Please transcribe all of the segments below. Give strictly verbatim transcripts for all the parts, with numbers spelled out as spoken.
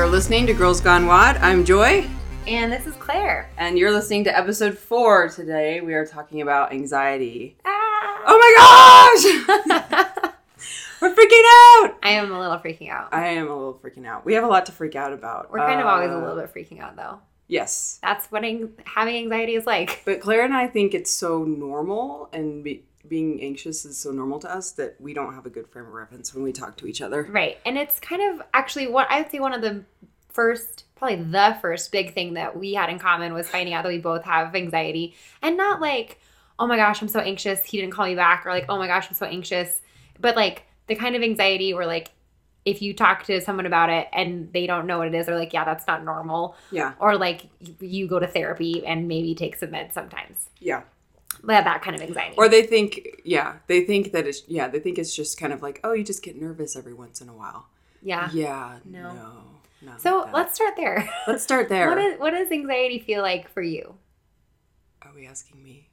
are listening to Girls Gone Wad. I'm Joy. And this is Claire. And you're listening to episode four today. We are talking about anxiety. Ah. Oh my gosh! We're freaking out! I am a little freaking out. I am a little freaking out. We have a lot to freak out about. We're kind uh, of always a little bit freaking out, though. Yes. That's what ang- having anxiety is like. But Claire and I think it's so normal, and be- being anxious is so normal to us that we don't have a good frame of reference when we talk to each other. Right. And it's kind of actually what I would say one of the first, probably the first big thing that we had in common was finding out that we both have anxiety. And not like, oh my gosh, I'm so anxious, he didn't call me back, or like, oh my gosh, I'm so anxious. But like the kind of anxiety where like if you talk to someone about it and they don't know what it is, they're like, yeah, that's not normal. Yeah. Or like you go to therapy and maybe take some meds sometimes. Yeah. That, that kind of anxiety. Or they think, yeah, they think that it's, yeah, they think it's just kind of like, oh, you just get nervous every once in a while. Yeah. Yeah. No. No. Not So like that. let's start there. Let's start there. What, is, what does anxiety feel like for you? Are we asking me?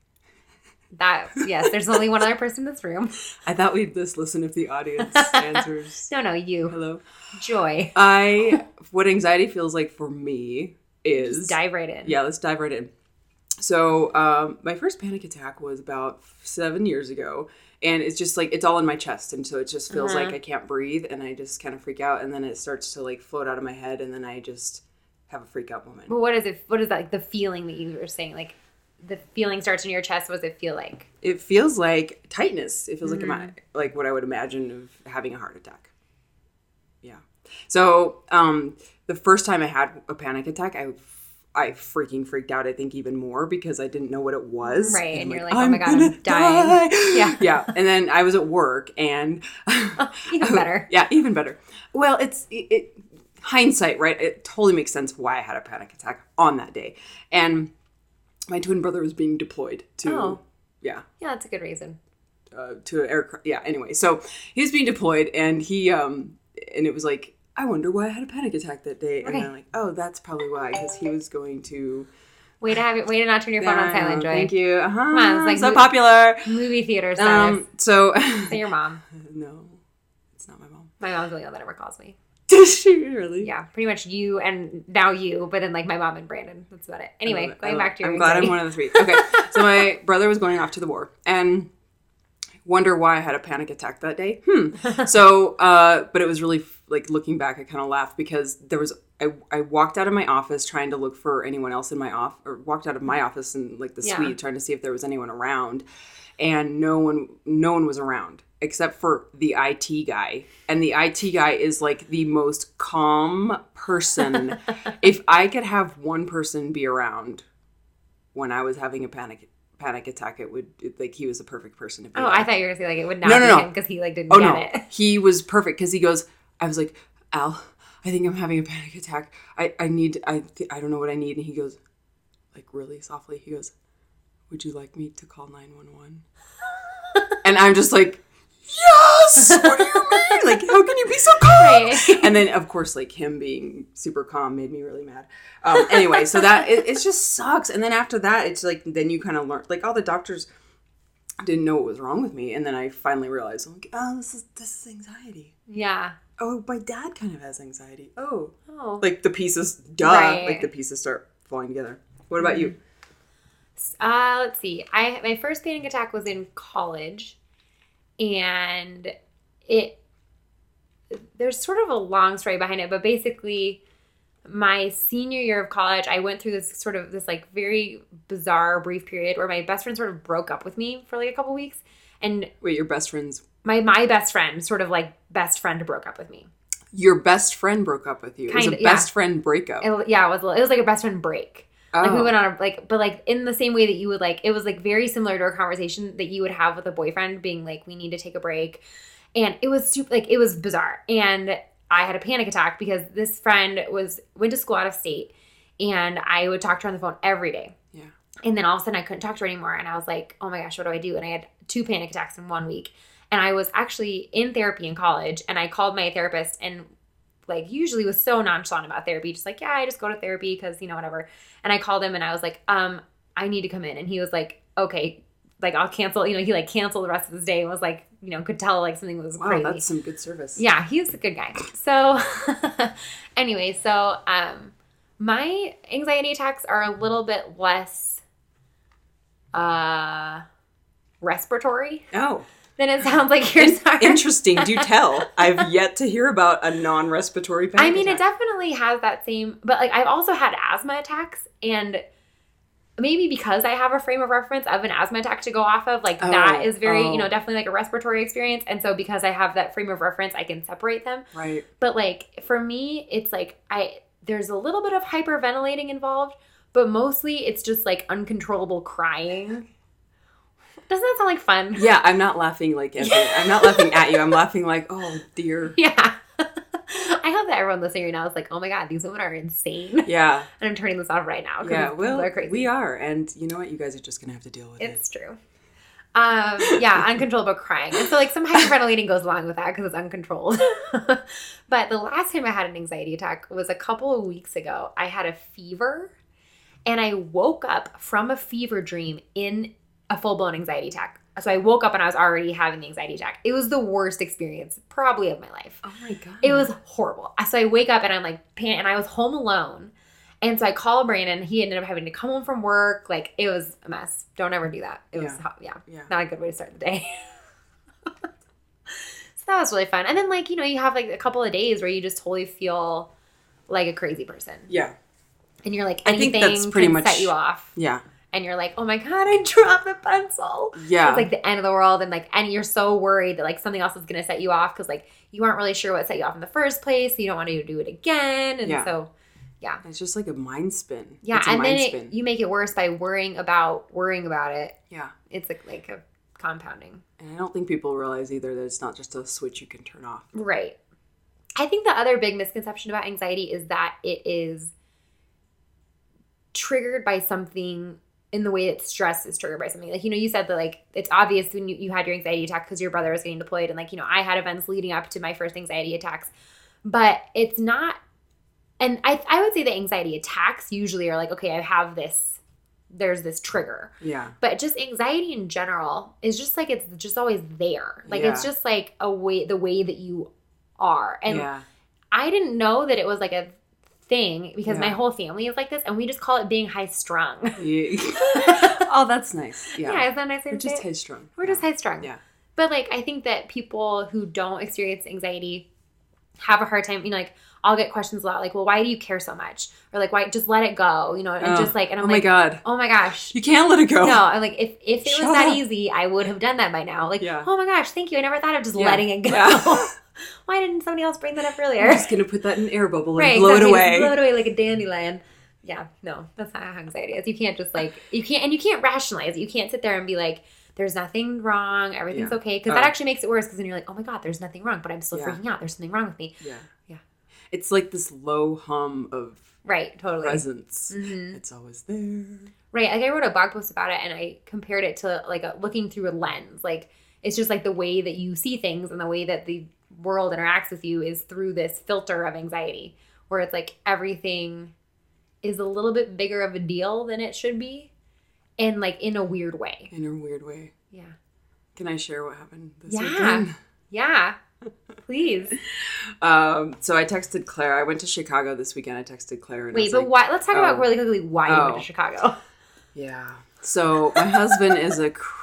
That, yes, there's only one other person in this room. I thought we'd just listen if the audience answers. No, no, you. Hello. Joy. I, what anxiety feels like for me is. Just dive right in. Yeah, let's dive right in. So um, my first panic attack was about seven years ago. And it's just like, it's all in my chest. And so it just feels Uh-huh. like I can't breathe. And I just kind of freak out. And then it starts to like float out of my head. And then I just have a freak out moment. But what is it? What is that, like the feeling that you were saying? Like the feeling starts in your chest. What does it feel like? It feels like tightness. It feels Mm-hmm. like, ima- like what I would imagine of having a heart attack. Yeah. So um, the first time I had a panic attack, I I freaking freaked out, I think, even more because I didn't know what it was. Right. And, and you're like, like, oh my God, I'm I'm dying. Die. Yeah. Yeah. And then I was at work and. Even better. Yeah, even better. Well, it's it, it hindsight, right? It totally makes sense why I had a panic attack on that day. And my twin brother was being deployed to. Oh. Yeah. Yeah, that's a good reason. Uh, to an aircraft. Yeah. Anyway, so he was being deployed, and he um, and it was like, I wonder why I had a panic attack that day. And Okay. I'm like, oh, that's probably why, because he was going to. Way to have it. Way to not turn your phone on silent, Joy. Thank you. Uh-huh. Come on, it's like so mo- popular. Movie theater status. Um. So. Say your mom. No, it's not my mom. My mom's the only one that ever calls me. Does she really? Yeah, pretty much you and now you, but then like my mom and Brandon. That's about it. Anyway, it. going back to your I'm glad I'm anxiety. one of the three. Okay, so my brother was going off to the war, and wonder why I had a panic attack that day. Hmm. So, uh, but it was really like looking back, I kind of laughed because there was. I, I walked out of my office trying to look for anyone else in my off, or walked out of my office in like the Yeah. suite trying to see if there was anyone around, and no one, no one was around except for the I T guy. And the I T guy is like the most calm person. If I could have one person be around when I was having a panic panic attack, it would it, like he was the perfect person to be. Oh, there. I thought you were gonna say like it would not No, no, be no. him because he like didn't Oh get no, it. he was perfect because he goes. I was like, Al, I think I'm having a panic attack. I I need I th- I don't know what I need. And he goes, like really softly. He goes, would you like me to call nine one one? And I'm just like, yes. What do you mean? Like, how can you be so calm? Right. And then of course, like him being super calm made me really mad. Um, anyway, so that it, it just sucks. And then after that, it's like then you kind of learn. Like all the doctors didn't know what was wrong with me, and then I finally realized, like, oh, this is this is anxiety. Yeah. Oh, my dad kind of has anxiety. Oh. Oh. Like the pieces, duh. Right. Like the pieces start falling together. What about you? Uh, let's see. I my first panic attack was in college, and it there's sort of a long story behind it, but basically my senior year of college, I went through this sort of this like very bizarre brief period where my best friend sort of broke up with me for like a couple weeks, and Wait, your best friend's... my my best friend, sort of like best friend, broke up with me. Your best friend broke up with you. It was Kinda, a yeah. best friend breakup. It, yeah, it was a little- it was like a best friend break. Oh. Like we went on a like, but like in the same way that you would like, it was like very similar to a conversation that you would have with a boyfriend, being like, we need to take a break, and it was super like it was bizarre, and I had a panic attack because this friend was went to school out of state, and I would talk to her on the phone every day. Yeah. And then all of a sudden I couldn't talk to her anymore, and I was like, oh my gosh, what do I do? And I had two panic attacks in one week, and I was actually in therapy in college, and I called my therapist and like usually was so nonchalant about therapy, just like, yeah, I just go to therapy because, you know, whatever. And I called him and I was like, um, I need to come in. And he was like, okay, like, I'll cancel, you know, he like canceled the rest of his day and was like, you know, could tell like something was Wow, crazy. that's some good service. Yeah, he's a good guy. So anyway, so um, my anxiety attacks are a little bit less uh, respiratory Oh. than it sounds like yours are. Interesting. Do tell. I've yet to hear about a non-respiratory panic I mean, attack. it definitely has that same, but like I've also had asthma attacks, and maybe because I have a frame of reference of an asthma attack to go off of, like Oh, that is very, oh. you know, definitely like a respiratory experience. And so because I have that frame of reference, I can separate them. Right. But like for me, it's like I there's a little bit of hyperventilating involved, but mostly it's just like uncontrollable crying. Doesn't that sound like fun? Yeah, I'm not laughing like at you. I'm not laughing at you. I'm laughing like, oh dear. Yeah. I hope that everyone listening right now is like, oh my God, these women are insane. Yeah. And I'm turning this off right now. Yeah. Well, they're crazy. we are, and you know what? You guys are just gonna have to deal with It's it. true. Um, yeah, uncontrollable crying. And so like some hyperventilating goes along with that because it's uncontrolled. But the last time I had an anxiety attack was a couple of weeks ago. I had a fever, and I woke up from a fever dream in a full-blown anxiety attack. So I woke up and I was already having the anxiety attack. It was the worst experience probably of my life. Oh my God. It was horrible. So I wake up and I'm like, pan- and I was home alone. And so I call Brandon. He ended up having to come home from work. Like, it was a mess. Don't ever do that. It was, Yeah. hot. yeah, Yeah. not a good way to start the day. So that was really fun. And then, like, you know, you have like a couple of days where you just totally feel like a crazy person. Yeah. And you're like, I think anything that's pretty can much- set you off. Yeah. And you're like, oh my God, I dropped the pencil. Yeah. It's like the end of the world. And like, and you're so worried that like something else is going to set you off because like you aren't really sure what set you off in the first place. So you don't want to do it again. And Yeah. so, yeah. It's just like a mind spin. Yeah. It's a And then mind it, spin. you make it worse by worrying about worrying about it. Yeah. It's like, like a compounding. And I don't think people realize either that it's not just a switch you can turn off. Right. I think the other big misconception about anxiety is that it is triggered by something in the way that stress is triggered by something. Like, you know, you said that, like, it's obvious when you, you had your anxiety attack because your brother was getting deployed. And, like, you know, I had events leading up to my first anxiety attacks. But it's not – and I, I would say that anxiety attacks usually are like, okay, I have this – there's this trigger. Yeah. But just anxiety in general is just, like, it's just always there. Like, Yeah. it's just, like, a way – the way that you are. And yeah. I didn't know that it was, like, a – thing because Yeah. my whole family is like this, and we just call it being high strung. Yeah. Oh, that's nice. Yeah. Yeah, isn't that nice? We're just high strung. We're just high strung. Yeah. But like, I think that people who don't experience anxiety have a hard time. You know, like I'll get questions a lot, like, "Well, why do you care so much?" Or like, "Why just let it go?" You know, and Oh. just like, and I'm oh like, my God. "Oh my gosh." You can't let it go. No, I'm like, if if it Shut was that up. easy, I would have done that by now. Like, Yeah. oh my gosh, thank you. I never thought of just Yeah. letting it go. Yeah. Why didn't somebody else bring that up earlier? I'm just going to put that in an air bubble and Right, blow exactly. it away. Just blow it away like a dandelion. Yeah, no, that's not how anxiety is. You can't just like, you can't, and you can't rationalize it. You can't sit there and be like, there's nothing wrong, everything's Yeah. okay. Because Oh. that actually makes it worse because then you're like, oh my God, there's nothing wrong, but I'm still Yeah. freaking out. There's something wrong with me. Yeah. Yeah. It's like this low hum of Right, totally. presence. Mhm. It's always there. Right, like I wrote a blog post about it and I compared it to like a, looking through a lens. Like it's just like the way that you see things and the way that the world interacts with you is through this filter of anxiety where it's like everything is a little bit bigger of a deal than it should be and like in a weird way. In a weird way. Yeah. Can I share what happened this Yeah. weekend? Yeah. Please. Um, so I texted Claire. I went to Chicago this weekend. I texted Claire. And I Wait, was but like, why? Let's talk about oh. really quickly why you went Oh. to Chicago. Yeah. So my husband is a cr-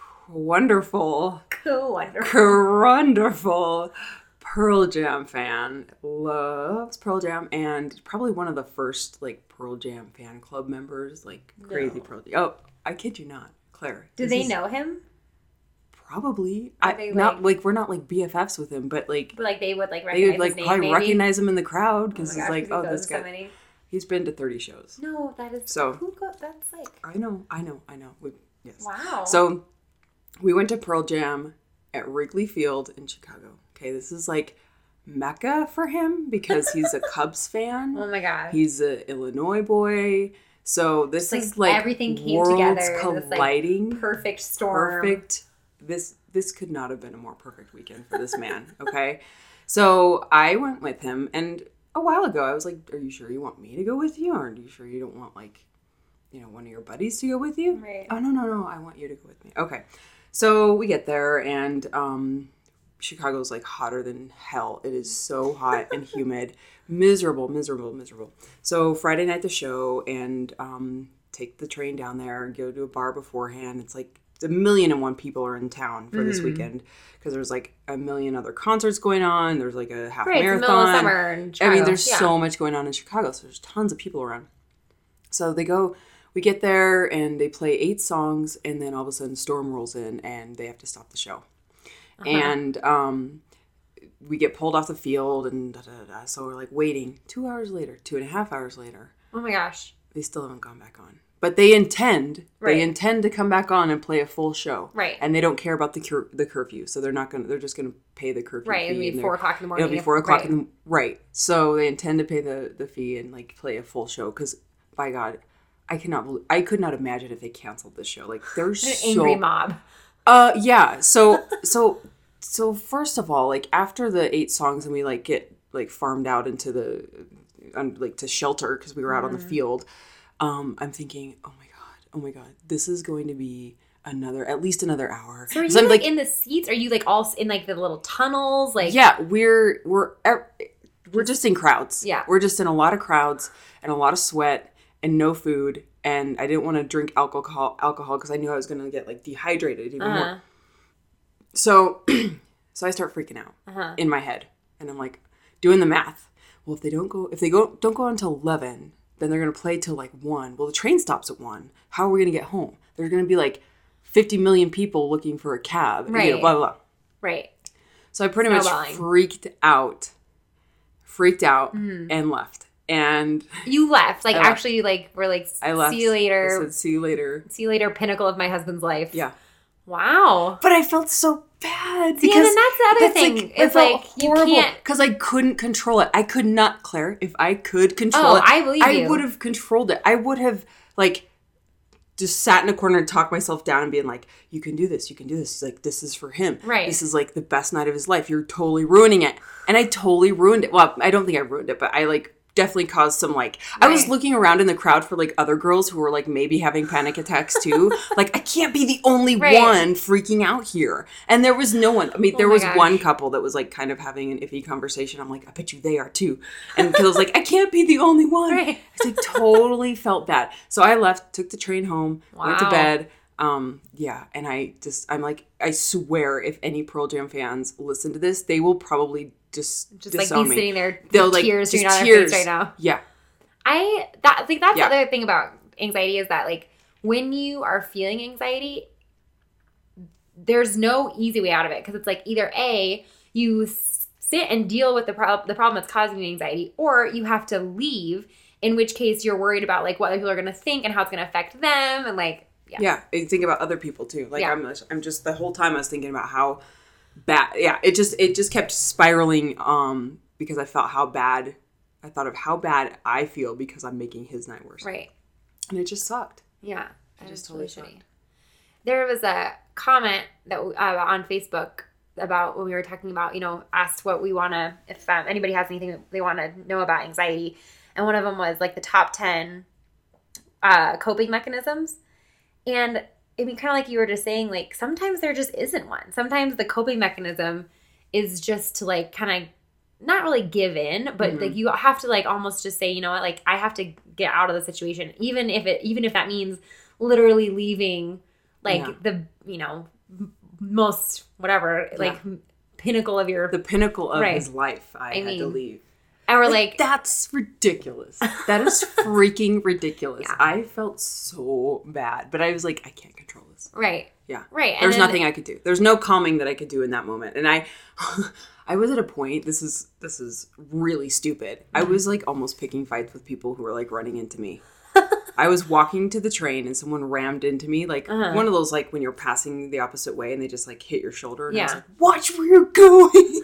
wonderful, Cool, wonderful. wonderful Pearl Jam fan. Loves Pearl Jam and probably one of the first like Pearl Jam fan club members. Like crazy No. Pearl Jam. Oh, I kid you not, Claire. Do this they is- know him? Probably. Are I they, not like- like we're not like B F Fs with him, but like But like they would like they recognize would like his name, probably maybe? recognize him in the crowd Oh because my he's gosh, like, 'cause he oh, goes this to guy. so many. He's been to thirty shows. No, that is So- who go, that's like I know, I know, I know. We, yes. wow. So we went to Pearl Jam at Wrigley Field in Chicago. Okay, this is like Mecca for him because he's a Cubs fan. oh my god, He's an Illinois boy. So this Like, is like everything came worlds together in this, like, colliding. perfect storm. Perfect. This this could not have been a more perfect weekend for this man. Okay, so I went with him, and a while ago I was like, "Are you sure you want me to go with you, or are you sure you don't want like you know, one of your buddies to go with you? Right. Oh, no, no, no. I want you to go with me. Okay. So we get there, and um, Chicago's like hotter than hell. It is so hot and humid. Miserable, miserable, miserable. So Friday night, the show, and um, take the train down there and go to a bar beforehand. It's like a million and one people are in town for mm. this weekend because there's like a million other concerts going on. There's like a half right, marathon. It's the middle of summer in Chicago. I mean, there's yeah. so much going on in Chicago. So there's tons of people around. So they go, we get there and they play eight songs, and then all of a sudden Storm rolls in and they have to stop the show. Uh-huh. And um, we get pulled off the field and da, da, da, da. So we're like waiting two hours later, two and a half hours later. Oh my gosh. They still haven't gone back on. But they intend, right. they intend to come back on and play a full show. Right. And they don't care about the cur- the curfew. So they're not going to, they're just going to pay the curfew right. fee. It'll be four o'clock in the morning. It'll be four o'clock right. in the, right. So they intend to pay the, the fee and like play a full show. Because by God, I cannot believe, I could not imagine if they canceled this show. Like there's an so. angry mob. Uh, yeah. So, so, so first of all, like after the eight songs and we like get like farmed out into the, um, like to shelter because we were out mm. on the field. Um, I'm thinking, oh my God. Oh my God, this is going to be another, at least another hour. So are you so like, like in the seats? Are you like all in like the little tunnels? Like yeah, we're we're we're just in crowds. Yeah, we're just in a lot of crowds and a lot of sweat and no food. And I didn't want to drink alcohol alcohol because I knew I was going to get like dehydrated even uh-huh. more. So, so I start freaking out uh-huh. in my head, and I'm like doing the math. Well, if they don't go, if they go don't go until eleven. Then they're going to play till like one. Well, the train stops at one. How are we going to get home? There's going to be like fifty million people looking for a cab. Right. You know, blah, blah, blah. Right. So I pretty much freaked out, freaked out mm-hmm. and left. And you left. Like left. actually like we're like, I left. see you later. I said, see you later. See you later, pinnacle of my husband's life. Yeah. Wow. But I felt so bad. Because yeah, and that's the other that's thing. Like, it's like horrible, you can't. Because I couldn't control it. I could not, Claire. If I could control oh, it. I believe I you. would have controlled it. I would have, like, just sat in a corner and talked myself down and being like, you can do this. You can do this. Like, this is for him. Right. This is, like, the best night of his life. You're totally ruining it. And I totally ruined it. Well, I don't think I ruined it, but I, like, definitely caused some like right. I was looking around in the crowd for like other girls who were like maybe having panic attacks too. Like I can't be the only right. one freaking out here. And there was no one. I mean, there oh was gosh. one couple that was like kind of having an iffy conversation. I'm like, I bet you they are too. And because I was like, I can't be the only one. Right. I like, totally felt bad. So I left, took the train home, wow. went to bed. Um, yeah, and I just, I'm like, I swear, if any Pearl Jam fans listen to this, they will probably just just like you sitting there, They'll, with like, tears streaming out their face right now. Yeah, I that like that's yeah. the other thing about anxiety is that like when you are feeling anxiety, there's no easy way out of it because it's like either A, you sit and deal with the problem, the problem that's causing you anxiety, or you have to leave. In which case, you're worried about like what other people are going to think and how it's going to affect them, and like. Yeah. yeah, I think about other people too. Like yeah. I'm, I'm just the whole time I was thinking about how bad. Yeah, it just it just kept spiraling. Um, because I felt how bad. I thought of how bad I feel because I'm making his night worse. Right. And it just sucked. Yeah, it just totally sucked. Shitty. There was a comment that uh, on Facebook about when we were talking about, you know, asked what we want to, if um, anybody has anything they want to know about anxiety, and one of them was like the top ten uh, coping mechanisms. And I mean, kind of like you were just saying, like, sometimes there just isn't one. Sometimes the coping mechanism is just to, like, kind of not really give in, but, mm-hmm. like, you have to, like, almost just say, you know what, like, I have to get out of the situation, even if it, even if that means literally leaving, like, yeah. the, you know, most, whatever, yeah. like, pinnacle of your... The pinnacle of right. his life, I, I had mean, to leave. And we're like, like, that's ridiculous. That is freaking ridiculous. Yeah. I felt so bad, but I was like, I can't control this. Right. Yeah. Right. There's and then, nothing I could do. There's no calming that I could do in that moment. And I, I was at a point, this is, this is really stupid. Mm-hmm. I was like almost picking fights with people who were like running into me. I was walking to the train and someone rammed into me. Like uh-huh. one of those, like when you're passing the opposite way and they just like hit your shoulder. And yeah. I was like, watch where you're going.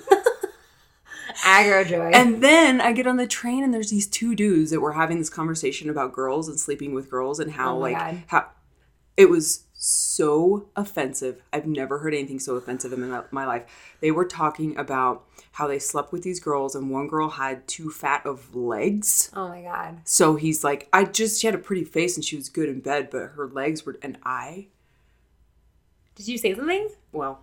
Aggro joy. And then I get on the train and there's these two dudes that were having this conversation about girls and sleeping with girls and how oh like God. how it was so offensive. I've never heard anything so offensive in my, my life. They were talking about how they slept with these girls and one girl had too fat of legs. Oh my God. So he's like, I just, she had a pretty face and she was good in bed, but her legs were, and I. Did you say something? Well.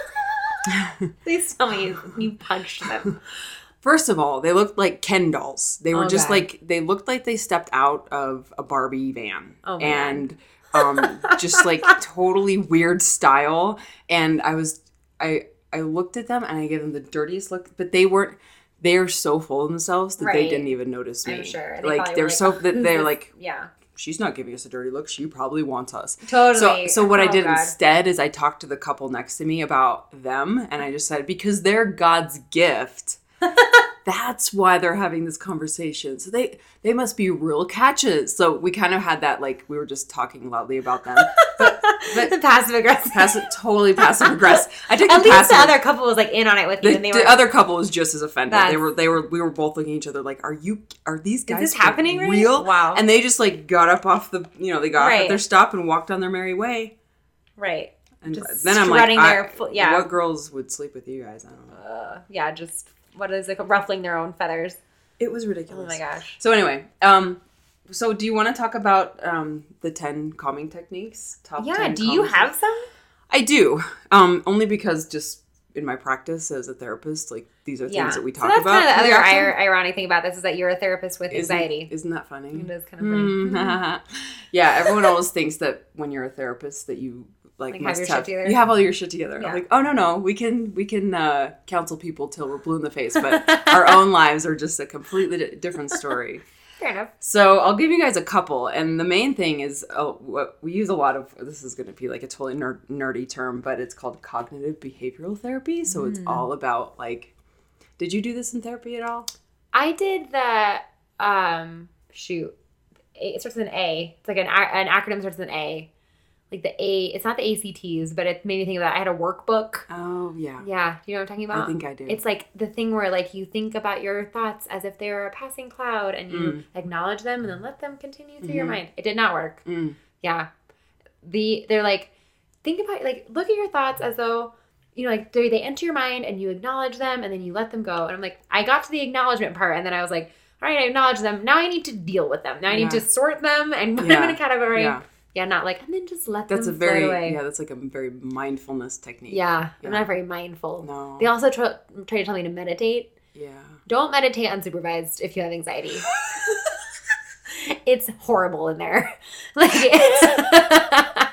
Please tell me you, you punched them. First of all, they looked like Ken dolls. They were Oh, just God. like, they looked like they stepped out of a Barbie van. Oh, my and um, just like totally weird style. And I was, I, I looked at them and I gave them the dirtiest look, but they weren't, they're so full of themselves that they Right. didn't even notice me. I'm sure. They Like probably they're were so, like, that "Who's they're this?" like, Yeah. she's not giving us a dirty look. She probably wants us. Totally. So, so what I Oh, did God. instead is I talked to the couple next to me about them, and I just said, because they're God's gift, that's why they're having this conversation. So they they must be real catches. So we kind of had that, like, we were just talking loudly about them. But, but The passive aggressive. passive, totally passive aggressive. I took At the least passive. the other couple was like in on it with you, The, and they the were. other couple was just as offended. They That's- were, they were, we were both looking at each other like, "Are you? Are these guys this for happening right? real?" Wow. And they just like got up off the, you know, they got off Right. at their stop and walked on their merry way. Right. And Just then I'm like, strutting I- their full- yeah. what girls would sleep with you guys? I don't know. Uh, yeah. Just what is it? Ruffling their own feathers. It was Oh ridiculous. my gosh. So anyway, um, so do you want to talk about um the ten calming techniques? Top Yeah. ten Do you calming have techniques? some? I do. Um, only because just in my practice as a therapist, like these are things Yeah. that we So talk that's about. kind of the pretty other often. ir- ironic thing about this is that you're a therapist with Isn't- anxiety. Isn't that funny? It is kind of funny. Mm. Yeah, everyone always thinks that when you're a therapist that you like, Like, have must your have, shit together? you have all your shit together. Yeah. I'm like, oh no no, we can we can uh, counsel people till we're blue in the face, but our own lives are just a completely di- different story. Fair enough. So I'll give you guys a couple, and the main thing is uh, what we use a lot of. This is going to be like a totally nerd, nerdy term, but it's called cognitive behavioral therapy. So it's Mm. all about like, did you do this in therapy at all? I did the um shoot. It starts with an A. It's like an a- an acronym starts with an A. Like the A. It's not the A C Ts, but it made me think of that. I had a workbook. Oh yeah, Yeah, do you know what I'm talking about? I think I do. It's like the thing where like you think about your thoughts as if they were a passing cloud and you Mm. acknowledge them and then let them continue through Mhm. your mind. It did not work. Mm. Yeah. The they're like think about like look at your thoughts as though you know like they they enter your mind and you acknowledge them and then you let them go. And I'm like I got to the acknowledgement part and then I was like all right, I acknowledge them. Now I need to deal with them. Now I need Yeah. to sort them and put Yeah. them in a category. Yeah. Yeah, not like and then just let That's a them very float away. yeah. That's like a very mindfulness technique. Yeah, Yeah. I'm not very mindful. No. They also try, try to tell me to meditate. Yeah. Don't meditate unsupervised if you have anxiety. It's horrible in there. Like it's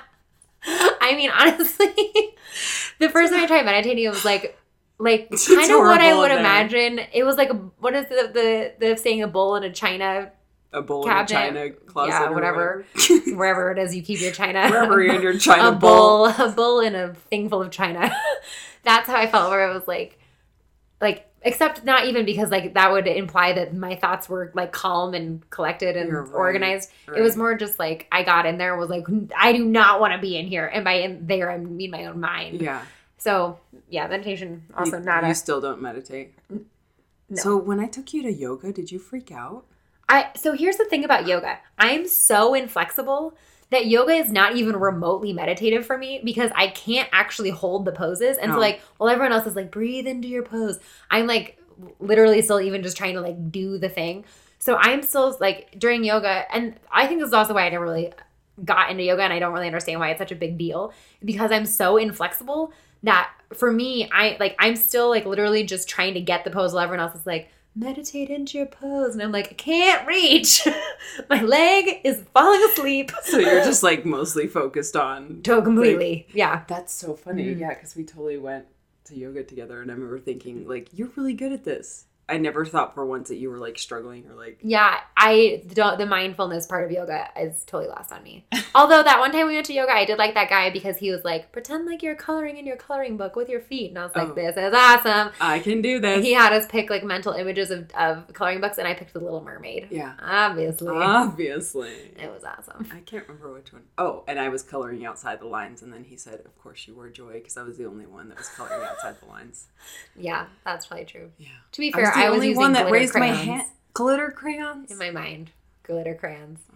I mean, honestly, the first time I tried meditating, it was like like It's kind of what I horrible would in there. imagine. It was like a, what is the the the saying a bowl in a china A bowl Cabinet. in a china closet. Yeah, or whatever. whatever. wherever it is you keep your china. Wherever you're in your china a bowl. bowl, a bowl in a thing full of china. That's how I felt. Where it was like, like, except not even because like that would imply that my thoughts were like calm and collected and You're right, organized. right. It was more just like I got in there and was like, I do not want to be in here, and by in there I mean my own mind. Yeah. So yeah, meditation also you, not You a. still don't meditate. No. So when I took you to yoga, did you freak out? I so here's the thing about yoga. I'm so inflexible that yoga is not even remotely meditative for me because I can't actually hold the poses. And No. so like, well, everyone else is like, breathe into your pose. I'm like literally still even just trying to like do the thing. So I'm still like during yoga, and I think this is also why I never really got into yoga and I don't really understand why it's such a big deal because I'm so inflexible that for me, I like I'm still like literally just trying to get the pose while everyone else is like, meditate into your pose. And I'm like, I can't reach. My leg is falling asleep. So you're just like mostly focused on. So completely. Yeah. That's so funny. Mhm. Yeah, because we totally went to yoga together, and I remember thinking like, you're really good at this. I never thought for once that you were like struggling or like. Yeah. I don't, the mindfulness part of yoga is totally lost on me. Although that one time we went to yoga, I did like that guy because he was like, pretend like you're coloring in your coloring book with your feet. And I was like, Oh. this is awesome. I can do this. He had us pick like mental images of, of coloring books, and I picked The Little Mermaid. Yeah. Obviously. Obviously. It was awesome. I can't remember which one. Oh, and I was coloring outside the lines, and then he said, of course you were Joy, because I was the only one that was coloring outside the lines. Yeah, that's probably true. Yeah. To be I fair, was the I was only using one that glitter raised crayons my hand. Glitter crayons? in my mind. Glitter crayons. Oh.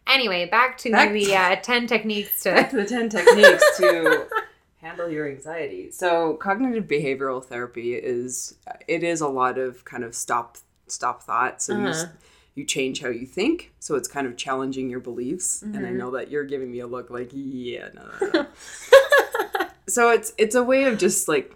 Anyway, back to Back the to- uh, ten techniques Back to... to the ten techniques to handle your anxiety. So cognitive behavioral therapy is, it is a lot of kind of stop stop thought. So you, Uh-huh. you change how you think. So it's kind of challenging your beliefs. And I Mhm. know that you're giving me a look like, yeah, no, no, no. So it's it's a way of just like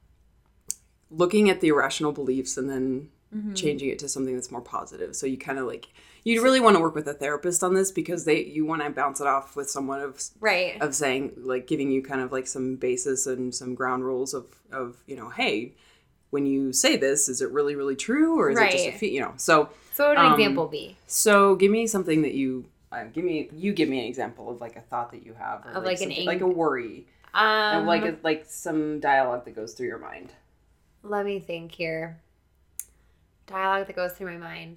looking at the irrational beliefs and then Mhm. changing it to something that's more positive. So you kind of like, you really want to work with a therapist on this because they you want to bounce it off with someone of Right. of saying, like, giving you kind of like some basis and some ground rules of of you know, hey, when you say this, is it really really true or is it just a Right. fe- you know? So So what would an um, example be? so give me something that you uh, give me you give me an example of like a thought that you have, or Of, like, an something- ang- like a worry, Um, of like a, like some dialogue that goes through your mind. Let me think here. Dialogue that goes through my mind.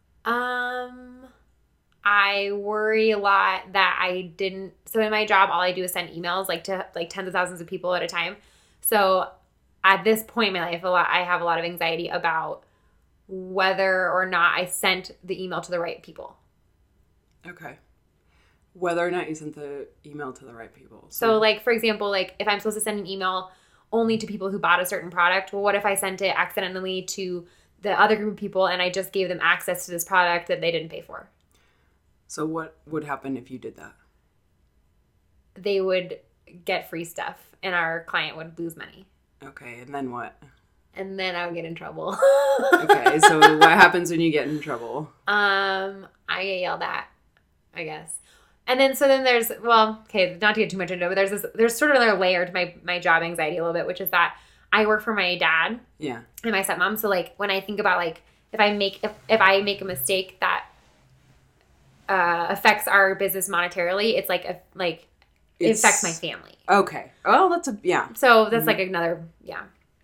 Um, I worry a lot that I didn't. So in my job, all I do is send emails like to like tens of thousands of people at a time. So at this point in my life, a lot I have a lot of anxiety about whether or not I sent the email to the right people. Okay. Whether or not you sent the email to the right people. So like for example, like if I'm supposed to send an email only to people who bought a certain product, well, what if I sent it accidentally to the other group of people and I just gave them access to this product that they didn't pay for? So what would happen if you did that? They would get free stuff and our client would lose money. Okay, and then what? And then I would get in trouble. Okay, so what happens when you get in trouble? Um, I get yelled at, I guess. And then so then there's well, okay, not to get too much into it, but there's this there's sort of another layer to my my job anxiety a little bit, which is that I work for my dad Yeah. and my stepmom. So like when I think about like if I make if, if I make a mistake that uh, affects our business monetarily, it's like a like it It's- affects my family. Okay. Oh, that's a yeah. So that's like another yeah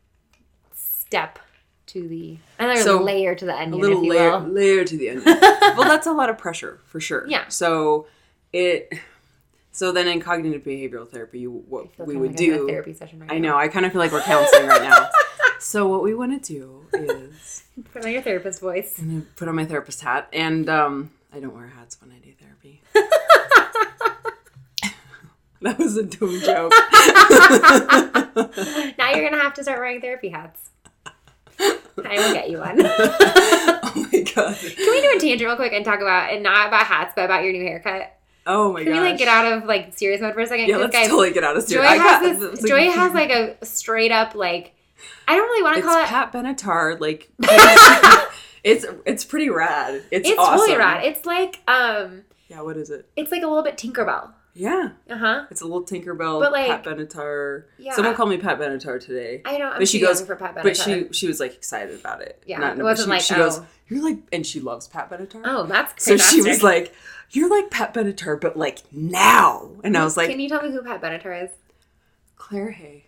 step to the another So, layer to the A onion, little if you layer will. layer to the onion. Well, that's a lot of pressure for sure. Yeah. So it so then in cognitive behavioral therapy, you, what I feel we kinda would like I'm in a do. therapy session right I now. know. I kind of feel like we're counseling right now. So what we want to do is Put on your therapist voice. I'm gonna put on my therapist hat, and um, I don't wear hats when I do therapy. That was a dumb joke. Now you're gonna have to start wearing therapy hats. I will get you one. Oh my god. Can we do a tangent real quick and talk about and not about hats, but about your new haircut? Oh my Can god. we like get out of like serious mode for a second? Yeah, 'Cause, let's guys, totally get out of Joy serious. I has got- this. it's like- Joy has like a straight up like. I don't really want to It's call it. Pat Benatar, like it's it's pretty rad. It's, It's awesome. totally rad. It's like um, Yeah, what is it? it's like a little bit Tinkerbell. Yeah, Uh huh. it's a little Tinkerbell. But, like- Pat Benatar. Yeah. Someone called me Pat Benatar today. I don't. I'm But she too goes- young for Pat Benatar. But she she was like excited about it. Yeah, Not- it wasn't she, like, she goes, oh. you're like, and she loves Pat Benatar. Oh, that's so she was fantastic. like, you're like Pat Benatar, but like now. And I was like, Can you tell me who Pat Benatar is? Claire Hay.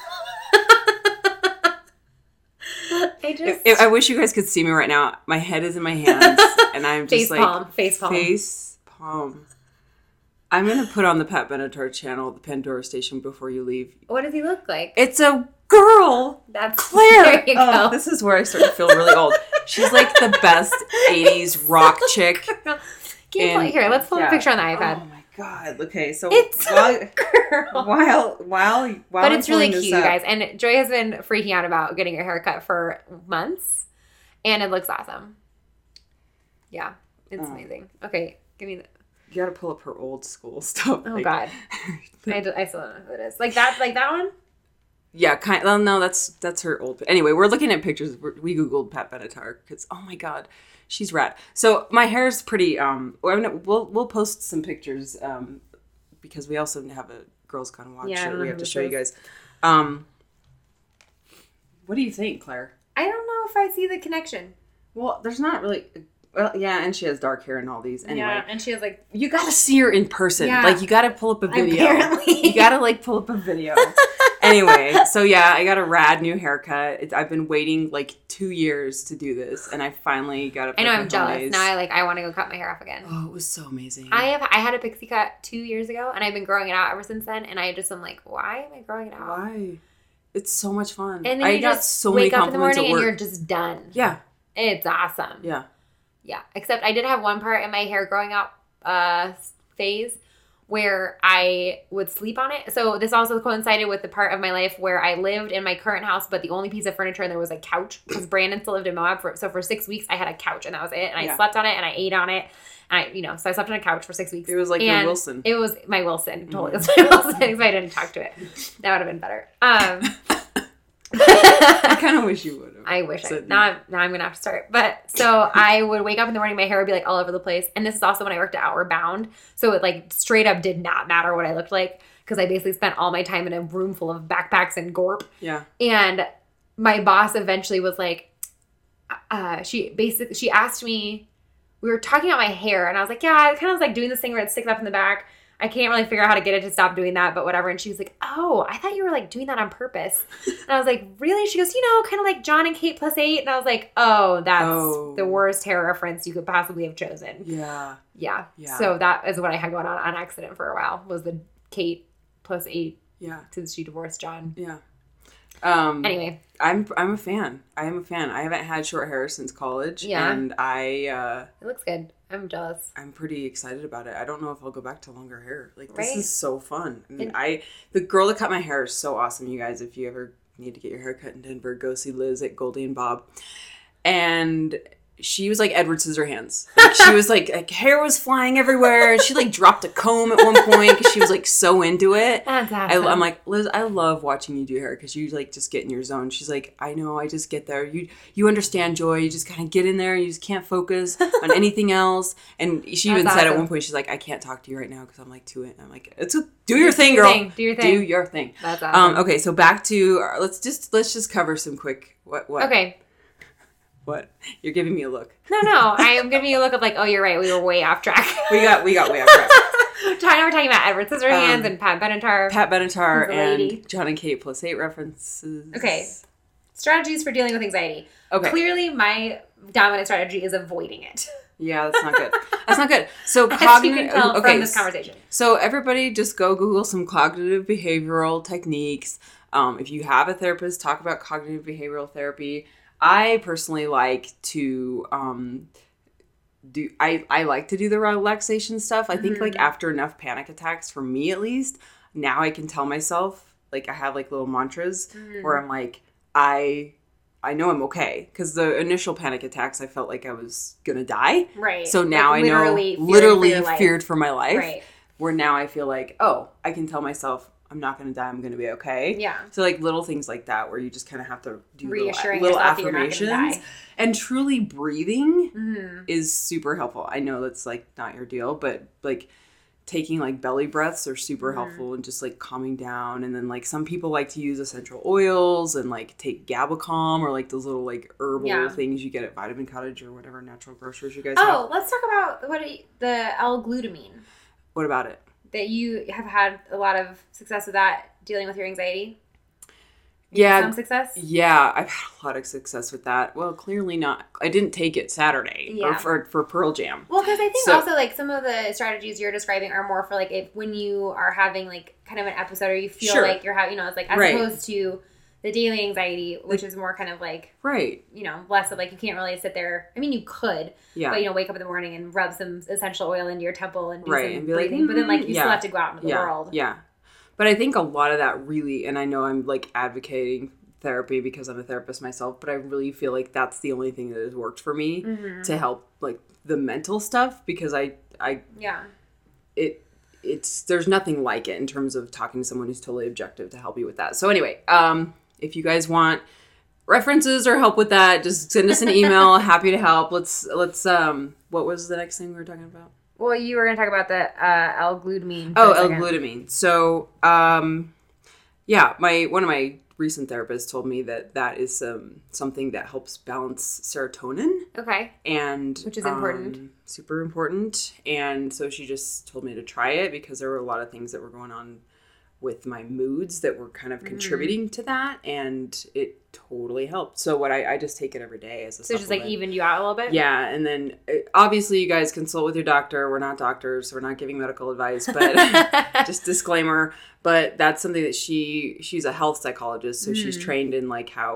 I just If- if- I wish you guys could see me right now. My head is in my hands, and I'm just face like palm, face palm. face palm. I'm gonna put on the Pat Benatar channel, the Pandora station, before you leave. What does he look like? It's a girl, That's Claire. There you Oh, go. this is where I start to feel really old. She's like the best eighties rock chick. Can you And- pull, here, let's pull yeah. a picture on the iPad. Oh my god. Okay, so It's while a girl. while while while But I'm it's really pulling cute, this you up- guys. And Joy has been freaking out about getting her haircut for months, and it looks awesome. Yeah, it's Oh. amazing. Okay, give me the. You gotta pull up her old school stuff. Oh like- God, I, d- I still don't know who it is. Like that, like that one. Yeah, kind. Well, no, that's that's her old. Anyway, we're looking at pictures. We're, we googled Pat Benatar because oh my god, she's rad. So my hair is pretty. Um, we're gonna, we'll we'll post some pictures. Um, because we also have a Girls Gone Watch Yeah, I that don't we know have to who show you this guys. Um, what do you think, Claire? I don't know if I see the connection. Well, there's not really. Well, yeah, and she has dark hair and all these. Anyway, Yeah, and she has like you gotta see her in person. Yeah. Like you gotta pull up a video. Apparently. You gotta like pull up a video. Anyway, so yeah, I got a rad new haircut. It, I've been waiting like two years to do this, and I finally got it. I know I'm jealous now. I like I want to go cut my hair off again. Oh, it was so amazing. I have I had a pixie cut two years ago, and I've been growing it out ever since then. And I just am like, why am I growing it out? Why? It's so much fun. And then I you got just so many wake up in the compliments morning at and work. you're just done. Yeah, It's awesome. yeah. Yeah. Except I did have one part in my hair growing out uh, phase where I would sleep on it. So this also coincided with the part of my life where I lived in my current house, but the only piece of furniture in there was a couch because Brandon still lived in Moab. For, so for six weeks, I had a couch and that was it. And I yeah. slept on it and I ate on it. And I, you know, so I slept on a couch for six weeks. It was like and your Wilson. It was my Wilson. Totally. Mm-hmm. It was my Wilson if I didn't talk to it. That would have been better. Um, I kind of wish you would have. I wish I now I'm, now I'm going to have to start. But so I would wake up in the morning, my hair would be like all over the place. And this is also when I worked at Outward Bound. So it like straight up did not matter what I looked like because I basically spent all my time in a room full of backpacks and gorp. Yeah. And my boss eventually was like, uh, she basically, she asked me, we were talking about my hair and I was like, yeah, I kind of was like doing this thing where it sticks up in the back. I can't really figure out how to get it to stop doing that, but whatever. And she was like, oh, I thought you were like doing that on purpose. And I was like, really? She goes, you know, kind of like John and Kate plus eight. And I was like, oh, that's oh. the worst hair reference you could possibly have chosen. Yeah. Yeah. Yeah. So that is what I had going on on accident for a while was the Kate plus eight. Yeah. Since she divorced John. Yeah. Um, anyway. I'm I'm a fan. I am a fan. I haven't had short hair since college. Yeah. And I... Uh, it looks good. I'm jealous. I'm pretty excited about it. I don't know if I'll go back to longer hair. Like, this right. is so fun. I mean, and I... The girl that cut my hair is so awesome, you guys. If you ever need to get your hair cut in Denver, go see Liz at Goldie and Bob. And... she was like Edward Scissorhands. Like, she was like, like, hair was flying everywhere. She like dropped a comb at one point because she was like so into it. That's awesome. I, I'm like, Liz, I love watching you do hair because you like just get in your zone. She's like, I know, I just get there. You you understand, Joy. You just kind of get in there. You just can't focus on anything else. And she even That's said awesome. at one point, she's like, I can't talk to you right now because I'm like too it. I'm like, it's a, do your thing, girl. Thing. Do your thing. Do your thing. That's awesome. Um, okay, so back to uh, let's just let's just cover some quick what what. Okay. What? You're giving me a look. No, no. I am giving you a look of like, oh, you're right. We were way off track. we got we got way off track. We're talking about Edward Scissorhands um, and Pat Benatar. Pat Benatar and John and Kate plus eight references. Okay. Strategies for dealing with anxiety. Okay. Clearly, my dominant strategy is avoiding it. Yeah, that's not good. That's not good. So As cognitive. you can tell okay, from this conversation. So everybody, just go Google some cognitive behavioral techniques. Um, if you have a therapist, talk about cognitive behavioral therapy. I personally like to um, do. I, I like to do the relaxation stuff. I think mm-hmm. like after enough panic attacks, for me at least, now I can tell myself like I have like little mantras mm-hmm. where I'm like I I know I'm okay because the initial panic attacks I felt like I was gonna die. Right. So now like I know literally literally feared, feared for my life. Right. Where now I feel like oh I can tell myself. I'm not going to die. I'm going to be okay. Yeah. So like little things like that where you just kind of have to do reassuring little, little yourself affirmations. That you're not gonna die. And truly breathing mm-hmm. is super helpful. I know that's like not your deal, but like taking like belly breaths are super mm-hmm. helpful and just like calming down. And then like some people like to use essential oils and like take GabaCalm or like those little like herbal yeah. things you get at Vitamin Cottage or whatever natural grocers you guys oh, have. Oh, let's talk about what you, the L-glutamine. What about it? That you have had a lot of success with that, dealing with your anxiety? Yeah. Some success? Yeah, I've had a lot of success with that. Well, clearly not. I didn't take it Saturday yeah. or for, for Pearl Jam. Well, because I think so, also, like, some of the strategies you're describing are more for, like, if when you are having, like, kind of an episode or you feel sure. like you're having, you know, it's like, as right. opposed to the daily anxiety, which is more kind of like, right. you know, less of like, you can't really sit there. I mean, you could, yeah. but, you know, wake up in the morning and rub some essential oil into your temple and do right. some and be breathing. Like, mm, but then, like, you yeah. still have to go out into the yeah. world. Yeah. But I think a lot of that really, and I know I'm like advocating therapy because I'm a therapist myself, but I really feel like that's the only thing that has worked for me mm-hmm. to help like the mental stuff because I, I, yeah, it, it's, there's nothing like it in terms of talking to someone who's totally objective to help you with that. So anyway, um, if you guys want references or help with that, just send us an email. Happy to help. Let's, let's, um, what was the next thing we were talking about? Well, you were going to talk about the uh, L-glutamine. Oh, L-glutamine. So, um, yeah, my one of my recent therapists told me that that is um, something that helps balance serotonin. Okay. And which is important. Um, super important. And so she just told me to try it because there were a lot of things that were going on with my moods that were kind of contributing mm. to that, and it totally helped. So what I, I just take it every day as a so supplement. Just like evened you out a little bit? Yeah, and then it, obviously you guys consult with your doctor. We're not doctors, so we're not giving medical advice, but just disclaimer. But that's something that she she's a health psychologist, so mm. she's trained in like how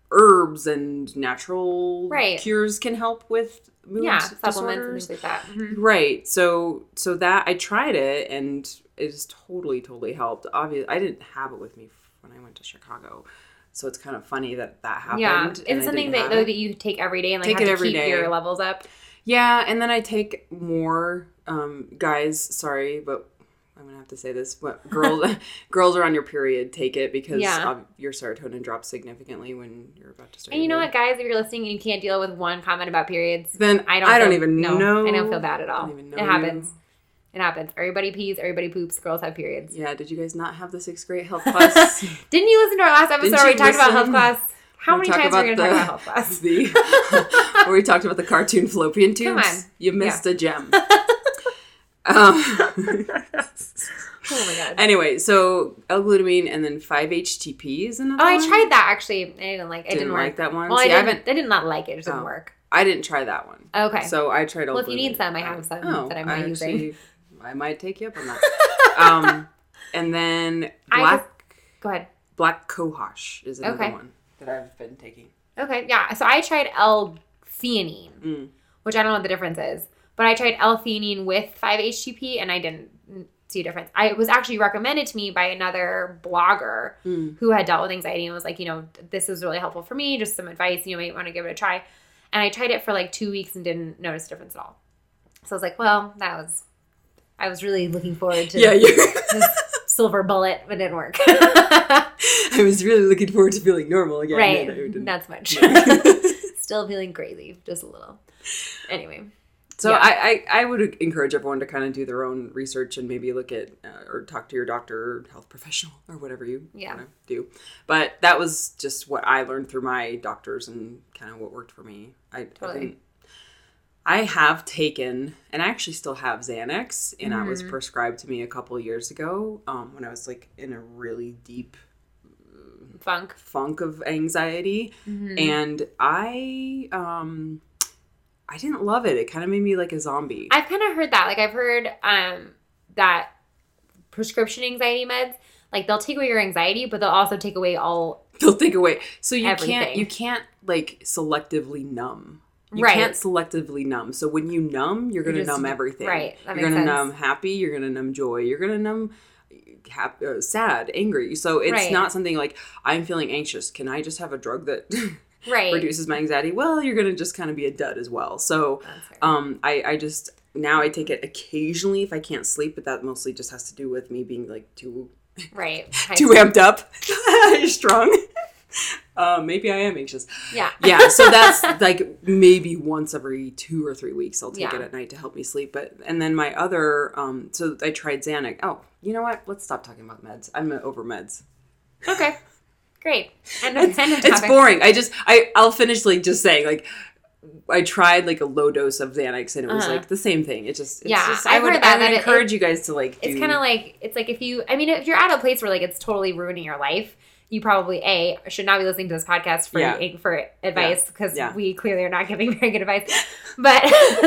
herbs and natural right. cures can help with mood yeah, disorders. supplements and things like that. Mm-hmm. Right. So so that I tried it and it has totally, totally helped. Obviously, I didn't have it with me when I went to Chicago. So it's kind of funny that that happened. Yeah. It's something that, though, that you take every day and like take have it to every keep day. your levels up. Yeah. And then I take more, um, guys, sorry, but I'm going to have to say this. But girls, girls are on your period, take it because yeah. um, your serotonin drops significantly when you're about to start. And you know period. what, guys, if you're listening and you can't deal with one comment about periods, then I don't, I don't feel, even no, know. I don't feel bad at all. I don't even know it happens. You. It happens. Everybody pees. Everybody poops. Girls have periods. Yeah. Did you guys not have the sixth grade health class? Didn't you listen to our last episode Didn't where we you talked about listen? health class? How many times are we going to talk about health class? The, where we talked about the cartoon fallopian tubes. Come on. You missed Yeah. a gem. um, Oh my god. Anyway, so L-glutamine and then five H T P is another Oh, I one. tried that actually. I didn't like. It Didn't, didn't like work. that one. Well, See, I I didn't. haven't. I did not like it. It just didn't Oh. work. I didn't try that one. Okay. So I tried L-glutamine. Well, if you need some, I have some oh, that I'm I not using. actually, I might take you up on that. um, and then I black just, go ahead. black cohosh is another Okay. one that I've been taking. Okay, yeah. So I tried L-theanine, Mm. which I don't know what the difference is, but I tried L-theanine with five H T P, and I didn't see a difference. I it was actually recommended to me by another blogger Mm. who had dealt with anxiety and was like, you know, this is really helpful for me. Just some advice. You might want to give it a try. And I tried it for like two weeks and didn't notice a difference at all. So I was like, well, that was. I was really looking forward to Yeah, you're. this silver bullet, but it didn't work. I was really looking forward to feeling normal again. Right. No, it didn't. Not so much. Still feeling crazy, just a little. Anyway. So yeah. I, I, I would encourage everyone to kind of do their own research and maybe look at uh, or talk to your doctor or health professional or whatever you Yeah. want to do. But that was just what I learned through my doctors and kind of what worked for me. I, Totally. I, didn't, I have taken, and I actually still have Xanax, and Mm-hmm. that was prescribed to me a couple of years ago um, when I was like in a really deep Funk. funk of anxiety. Mm-hmm. And I um I didn't love it. It kind of made me like a zombie. I've kind of heard that. Like, I've heard um, that prescription anxiety meds, like, they'll take away your anxiety, but they'll also take away all... They'll take away. So you Everything. can't you can't like selectively numb. You Right. can't selectively numb. So when you numb, you're going to just- numb everything. right. That You're makes going to sense. numb happy, you're going to numb joy, you're going to numb hap- uh, sad, angry. So it's Right. not something like I'm feeling anxious. Can I just have a drug that Right. reduces my anxiety? Well, you're going to just kind of be a dud as well. So That's fair. um I I just now I take it occasionally if I can't sleep, but that mostly just has to do with me being like too right. High too school. amped up, strong. Uh, maybe I am anxious. Yeah. Yeah, so that's like maybe once every two or three weeks I'll take Yeah. it at night to help me sleep. But and then my other, um, so I tried Xanax. Oh, you know what? Let's stop talking about meds. I'm over meds. Okay. Great. End It's, of, end of it's topic. boring. I just I I'll finish like just saying like I tried like a low dose of Xanax and it was Uh-huh. like the same thing. It just it's Yeah, just, I I've would heard that, I would that it- encourage you guys to like. It's do- kind of like, it's like if you, I mean, if you're at a place where like it's totally ruining your life, you probably, A, should not be listening to this podcast for Yeah. for advice because Yeah. we clearly are not giving very good advice. But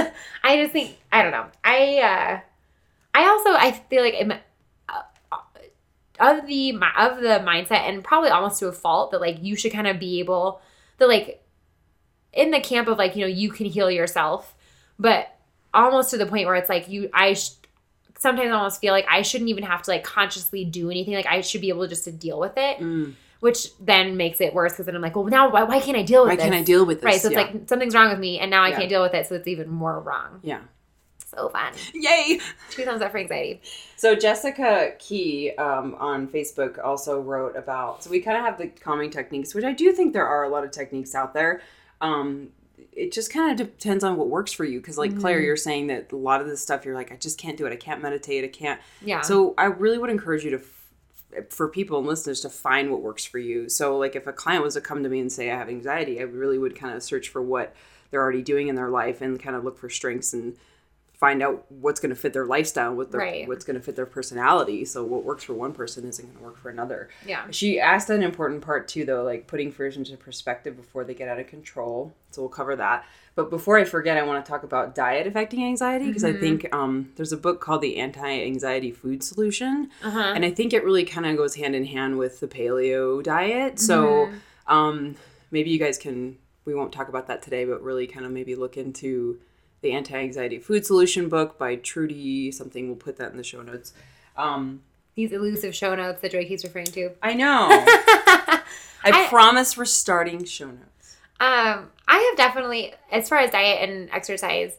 I just think, I don't know. I, uh, I also, I feel like I'm, uh, of the, of the mindset and probably almost to a fault that like you should kind of be able, that like in the camp of like, you know, you can heal yourself, but almost to the point where it's like you, I sh- sometimes I almost feel like I shouldn't even have to like consciously do anything. Like I should be able just to deal with it, Mm. which then makes it worse because then I'm like, well, now why, why can't I deal with Why this? can't I deal with this? Right. So Yeah. it's like something's wrong with me and now I Yeah. can't deal with it. So it's even more wrong. Yeah. So fun. Yay! Two thumbs up for anxiety. So Jessica Key um, on Facebook also wrote about, so we kind of have the calming techniques, which I do think there are a lot of techniques out there. Um, it just kind of depends on what works for you. Because like Claire, you're saying that a lot of this stuff, you're like, I just can't do it. I can't meditate. I can't. Yeah. So I really would encourage you to, f- for people and listeners to find what works for you. So like if a client was to come to me and say, I have anxiety, I really would kind of search for what they're already doing in their life and kind of look for strengths and find out what's going to fit their lifestyle, what their, Right. what's going to fit their personality. So what works for one person isn't going to work for another. Yeah. She asked an important part too, though, like putting fears into perspective before they get out of control. So we'll cover that. But before I forget, I want to talk about diet affecting anxiety because Mm-hmm. I think um, there's a book called The Anti-Anxiety Food Solution. Uh-huh. And I think it really kind of goes hand in hand with the paleo diet. So Mm-hmm. um, maybe you guys can, we won't talk about that today, but really kind of maybe look into the Anti-Anxiety Food Solution book by Trudy something. We'll put that in the show notes. Um, These elusive show notes that Joy keeps referring to. I know. I, I promise we're starting show notes. Um, I have definitely, as far as diet and exercise,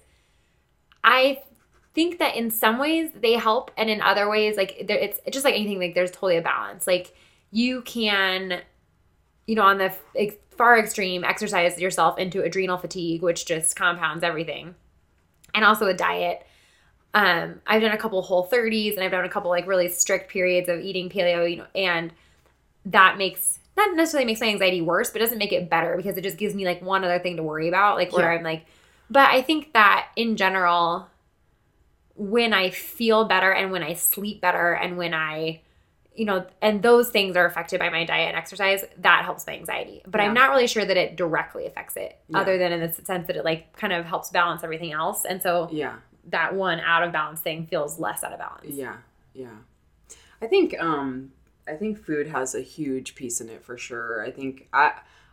I think that in some ways they help, and in other ways, like there, it's just like anything, like there's totally a balance. Like you can, you know, on the ex- far extreme, exercise yourself into adrenal fatigue, which just compounds everything, and also a diet. Um, I've done a couple Whole thirties, and I've done a couple like really strict periods of eating paleo, you know, and that makes not necessarily makes my anxiety worse, but doesn't make it better because it just gives me like one other thing to worry about, like where yeah. I'm like, but I think that in general, when I feel better and when I sleep better and when I, you know, and those things are affected by my diet and exercise, that helps my anxiety. But yeah. I'm not really sure that it directly affects it yeah. other than in the sense that it like kind of helps balance everything else. And so yeah. that one out of balance thing feels less out of balance. Yeah. Yeah. I think, um, I think food has a huge piece in it for sure. I think I,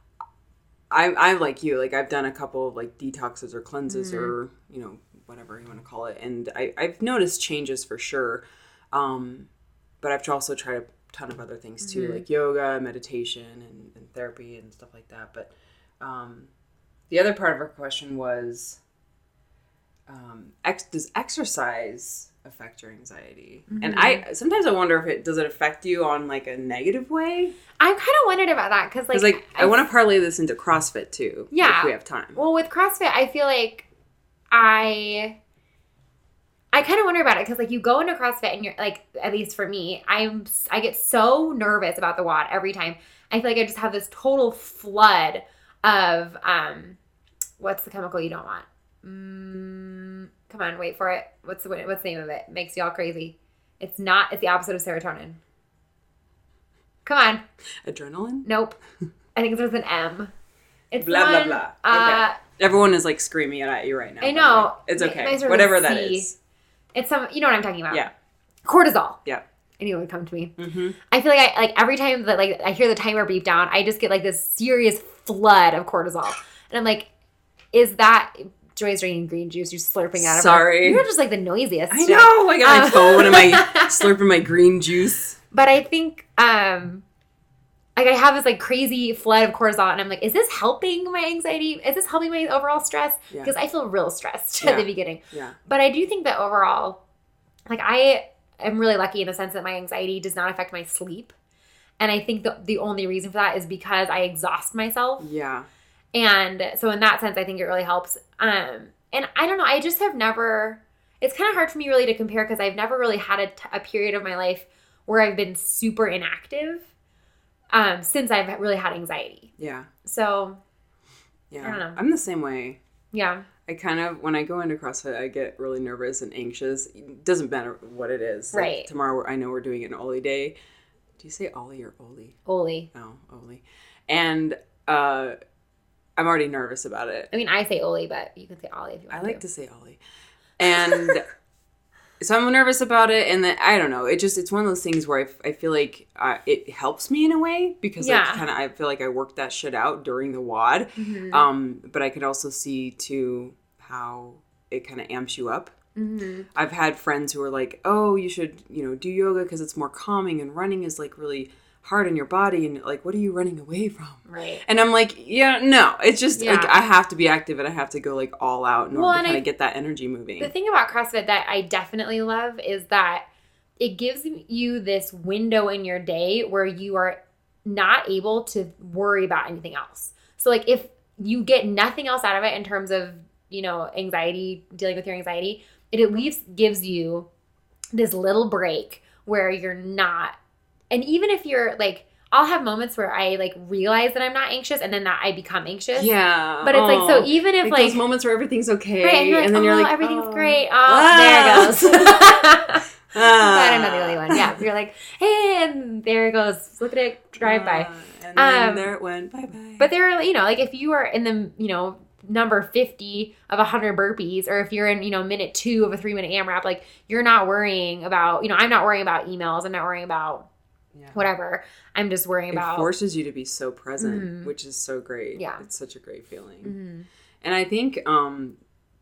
I, I'm like you, like I've done a couple of like detoxes or cleanses mm-hmm. or, you know, whatever you want to call it. And I, I've noticed changes for sure. Um, but I've also tried a ton of other things too, mm-hmm. like yoga, meditation, and, and therapy and stuff like that. But um, the other part of our question was, um, ex- does exercise affect your anxiety? Mm-hmm. And I sometimes I wonder if it does it affect you on like a negative way. I kind of wondered about that because like, like I, I want to parlay this into CrossFit too. Yeah, if we have time. Well, with CrossFit, I feel like I. I kind of wonder about it because, like, you go into CrossFit and you're, like, at least for me, I'm, I get so nervous about the W O D every time. I feel like I just have this total flood of, um, what's the chemical you don't want? Mm, come on, wait for it. What's the, what's the name of it? Makes you all crazy. It's not, it's the opposite of serotonin. Come on. Adrenaline? Nope. I think there's an M. It's blah, one, blah, blah. Uh, okay. Everyone is, like, screaming at you right now. I know. It's okay. Whatever that is. It's some, you know what I'm talking about. Yeah. Cortisol. Yeah. I knew it would come to me. Mm-hmm. I feel like I, like every time that like I hear the timer beep down, I just get like this serious flood of cortisol. And I'm like, is that, Joy's drinking green juice, you're slurping out of it. Sorry. You're just like the noisiest. I know. I got my um, phone and I slurping my green juice. But I think, um, like I have this like crazy flood of cortisol and I'm like, is this helping my anxiety? Is this helping my overall stress? Yeah. Because I feel real stressed yeah. at the beginning. Yeah. But I do think that overall, like I am really lucky in the sense that my anxiety does not affect my sleep. And I think that the only reason for that is because I exhaust myself. Yeah. And so in that sense, I think it really helps. Um, and I don't know, I just have never, it's kind of hard for me really to compare because I've never really had a, t- a period of my life where I've been super inactive. Um, since I've really had anxiety. Yeah. So, yeah. I don't know. I'm the same way. Yeah. I kind of, when I go into CrossFit, I get really nervous and anxious. It doesn't matter what it is. Right. Like tomorrow, I know we're doing an Ollie day. Do you say Ollie or Oli? Oli. Oh, Oli. And uh, I'm already nervous about it. I mean, I say Oli, but you can say Ollie if you want I to. like to say Ollie. And... So I'm nervous about it, and then I don't know. It just it's one of those things where I, f- I feel like uh, it helps me in a way because yeah. I kind of I feel like I worked that shit out during the W O D. Mm-hmm. Um, but I could also see too how it kind of amps you up. Mm-hmm. I've had friends who are like, "Oh, you should you know do yoga because it's more calming, and running is like really hard on your body, and like what are you running away from?" Right. And I'm like, yeah, no, it's just yeah. like I have to be active and I have to go like all out in well, order to kind I, of get that energy moving. The thing about CrossFit that I definitely love is that it gives you this window in your day where you are not able to worry about anything else. So like if you get nothing else out of it in terms of, you know, anxiety, dealing with your anxiety, it at least gives you this little break where you're not. And even if you're like, I'll have moments where I like realize that I'm not anxious and then that I become anxious. Yeah. But it's oh, like, so even if like, like those moments where everything's okay. Right, and, you're like, and then oh, you're like, everything's oh. great. Oh, Ah. there it goes. ah. Glad I'm not the only one. Yeah. You're like, hey, and there it goes. Look at it drive ah. by. And then um, there it went. Bye bye. But there are, you know, like if you are in the, you know, number fifty of one hundred burpees, or if you're in, you know, minute two of a three minute AMRAP, like you're not worrying about, you know, I'm not worrying about emails. I'm not worrying about, Yeah. whatever. I'm just worrying about. It forces you to be so present, mm-hmm. which is so great. Yeah. It's such a great feeling. Mm-hmm. And I think, um,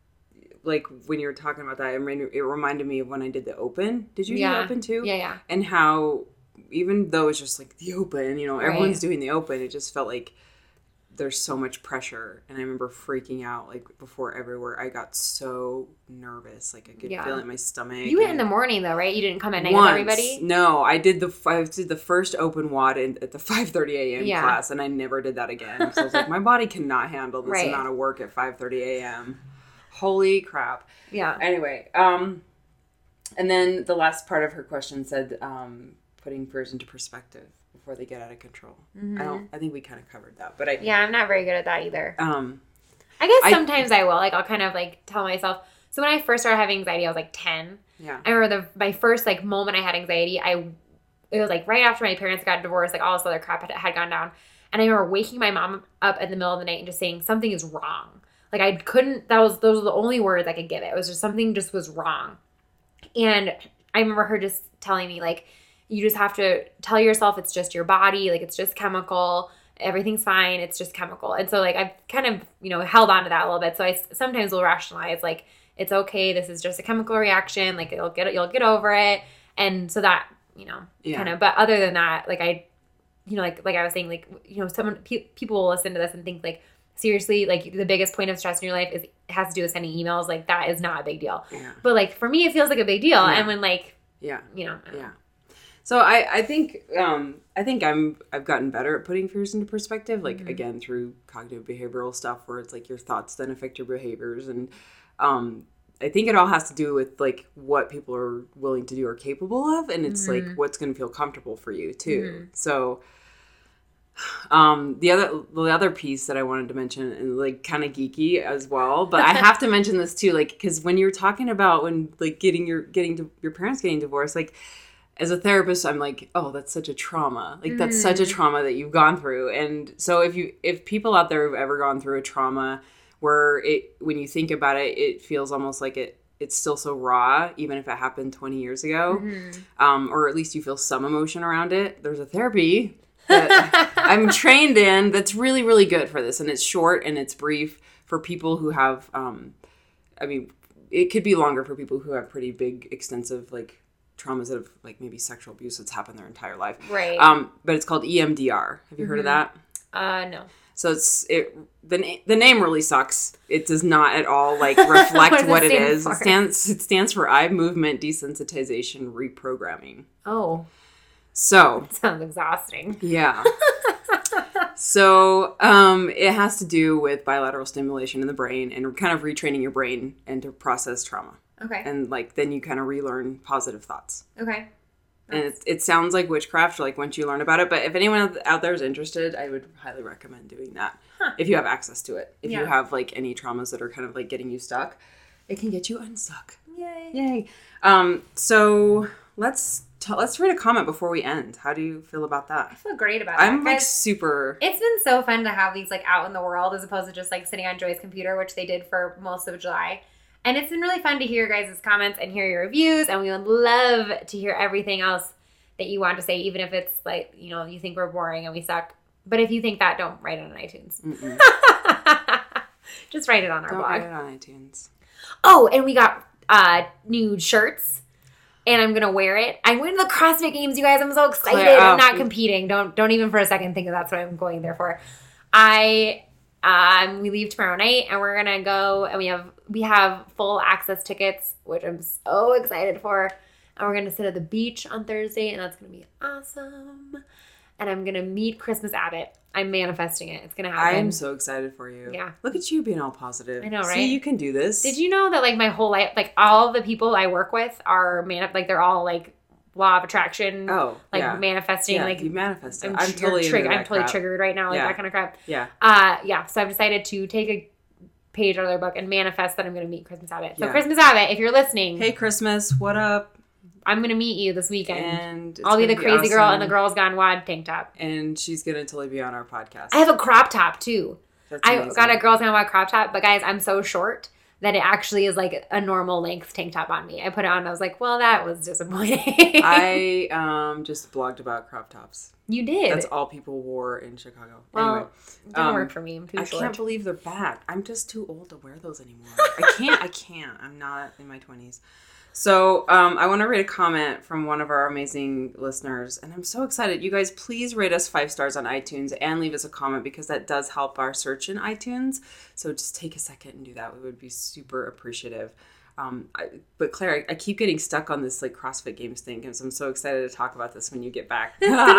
like, when you were talking about that, it reminded, it reminded me of when I did the Open. Did you yeah. do the Open too? Yeah, yeah. And how, even though it's just like the Open, you know, right. everyone's doing the Open, it just felt like there's so much pressure. And I remember freaking out, like, before everywhere. I got so nervous. Like, I could yeah. feel it in my stomach. You went in the morning, though, right? You didn't come at night once, with everybody? No, I did the I did the first Open W O D in, at the five thirty a.m. Yeah. class, and I never did that again. So I was like, my body cannot handle this right. amount of work at five thirty a.m. Holy crap. Yeah. Anyway, um, and then the last part of her question said, um, putting fears into perspective before they get out of control. Mm-hmm. I don't. I think we kind of covered that, but I. Yeah, I'm not very good at that either. Um, I guess I, sometimes I will. Like, I'll kind of like tell myself. So when I first started having anxiety, I was like ten. Yeah. I remember the my first like moment I had anxiety. I it was like right after my parents got divorced. Like all this other crap had, had gone down, and I remember waking my mom up in the middle of the night and just saying something is wrong. Like I couldn't. That was those were the only words I could give it. It was just something just was wrong, and I remember her just telling me like. You just have to tell yourself it's just your body, like it's just chemical, everything's fine, it's just chemical. And so like I've kind of, you know, held on to that a little bit. So I sometimes will rationalize like it's okay, this is just a chemical reaction, like it'll get you'll get over it. And so that, you know, yeah. kind of, but other than that, like I, you know, like like I was saying, like, you know, someone pe- people will listen to this and think like seriously, like the biggest point of stress in your life is it has to do with sending emails. Like that is not a big deal. Yeah. But like for me, it feels like a big deal. Yeah. And when like, yeah, you know, yeah. So I, I think um, I think I'm I've gotten better at putting fears into perspective. Like mm-hmm. again through cognitive behavioral stuff, where it's like your thoughts then affect your behaviors, and um, I think it all has to do with like what people are willing to do or capable of, and it's mm-hmm. like what's going to feel comfortable for you too. Mm-hmm. So um, the other the other piece that I wanted to mention, and like kind of geeky as well, but I have to mention this too, like because when you're talking about when like getting your getting to, your parents getting divorced, like. As a therapist, I'm like, oh, that's such a trauma. Like, that's mm. such a trauma that you've gone through. And so if you, if people out there have ever gone through a trauma where it, when you think about it, it feels almost like it, it's still so raw, even if it happened twenty years ago, mm-hmm. um, or at least you feel some emotion around it. There's a therapy that I'm trained in that's really, really good for this. And it's short and it's brief for people who have, um, I mean, it could be longer for people who have pretty big, extensive, like, traumas that have like maybe sexual abuse that's happened their entire life. Right. Um, but it's called E M D R. Have you mm-hmm. heard of that? Uh, no. So it's it the the name really sucks. It does not at all like reflect what, what it, it is. For? It stands it stands for eye movement desensitization reprogramming. Oh. So that sounds exhausting. Yeah. So um, it has to do with bilateral stimulation in the brain and kind of retraining your brain and to process trauma. Okay. And, like, then you kind of relearn positive thoughts. Okay. Nice. And it, it sounds like witchcraft, like, once you learn about it. But if anyone out there is interested, I would highly recommend doing that. Huh. If you have access to it. If yeah. you have, like, any traumas that are kind of, like, getting you stuck, it can get you unstuck. Yay. Yay. Um, so let's t- let's read a comment before we end. How do you feel about that? I feel great about it. I'm, like, super... It's been so fun to have these, like, out in the world as opposed to just, like, sitting on Joy's computer, which they did for most of July. And it's been really fun to hear your guys' comments and hear your reviews. And we would love to hear everything else that you want to say, even if it's like, you know, you think we're boring and we suck. But if you think that, don't write it on iTunes. Just write it on our don't blog. Don't write it on iTunes. Oh, and we got uh, new shirts. And I'm going to wear it. I'm going to the CrossFit Games, you guys. I'm so excited. Claire, oh, I'm not competing. Don't don't even for a second think that that's what I'm going there for. I... Um, we leave tomorrow night and we're gonna go and we have we have full access tickets, which I'm so excited for. And we're gonna sit at the beach on Thursday and that's gonna be awesome. And I'm gonna meet Christmas Abbott. I'm manifesting it. It's gonna happen. I'm so excited for you. Yeah. Look at you being all positive. I know, right? See, you can do this. Did you know that like my whole life, like all the people I work with are man like they're all like law of attraction, oh, like yeah. manifesting, yeah, like you manifested. I'm, I'm totally triggered. I'm that totally crap. triggered right now, like yeah. that kind of crap. Yeah, uh, yeah. So I've decided to take a page out of their book and manifest that I'm going to meet Christmas Abbott. So yeah. Christmas Abbott, if you're listening, hey Christmas, what up? I'm going to meet you this weekend. And I'll be the be crazy awesome. girl in the Girls Gone Wad tank top. And she's going to totally be on our podcast. I have a crop top too. That's I amazing. got a Girls Gone Wad crop top, but guys, I'm so short that it actually is like a normal length tank top on me. I put it on and I was like, well, that was disappointing. I um, just blogged about crop tops. You did. That's all people wore in Chicago. Well, anyway, it didn't um, work for me. I'm too I short. can't believe they're back. I'm just too old to wear those anymore. I can't. I can't. I'm not in my twenties. So um, I want to read a comment from one of our amazing listeners, and I'm so excited. You guys, please rate us five stars on iTunes and leave us a comment because that does help our search in iTunes. So just take a second and do that. We would be super appreciative. Um, I, but Claire, I, I keep getting stuck on this like CrossFit Games thing because I'm so excited to talk about this when you get back.